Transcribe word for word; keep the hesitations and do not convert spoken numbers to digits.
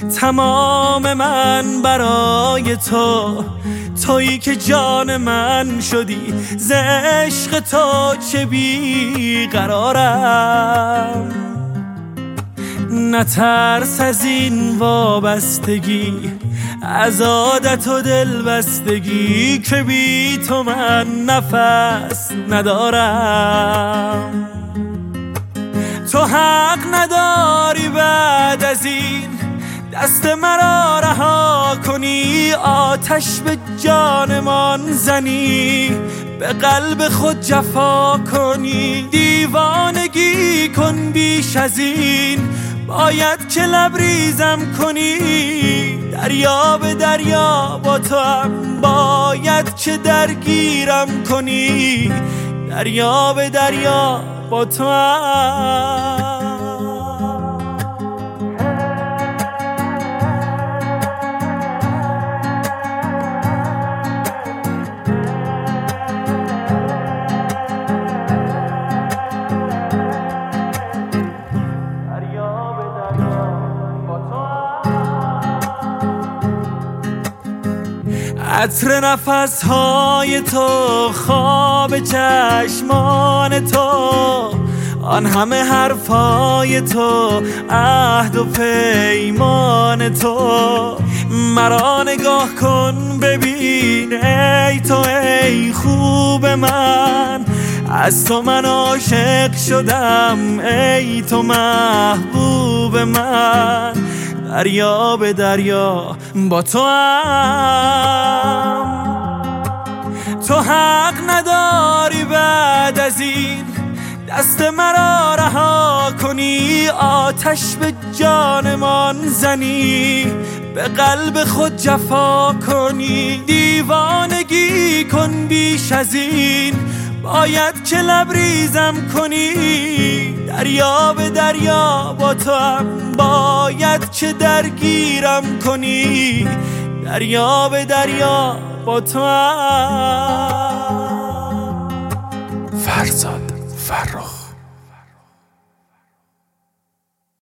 تمام من برای تو، تویی که جان من شدی، ز عشق تو چه بی قرارم. نترس از این وابستگی، از عادت و دلبستگی، که بی تو من نفس ندارم. تو حق نداری بعد از این دست مرا رها کنی، آتش به جانمان زنی، به قلب خود جفا کنی. دیوانگی کن بیش از این، باید که لبریزم کنی. دریا به دریا با تو هم باید که درگیرم کنی. دریا به دریا با تو هم. عطر نفسهای تو، خواب چشمان تو، آن همه حرفای تو، عهد و پیمان تو. مرا نگاه کن ببین ای تو، ای خوب من، از تو من عاشق شدم، ای تو محبوب من. دریا به دریا با تو هم. تو حق نداری بعد از این دست مرا رها کنی، آتش به جانمان زنی، به قلب خود جفا کنی. دیوانگی کن بیش از این، باید که لبریزم کنی. دریا به دریا با تو هم باید که درگیرم کنی. دریا به دریا با تو هم. فرزاد فرخ.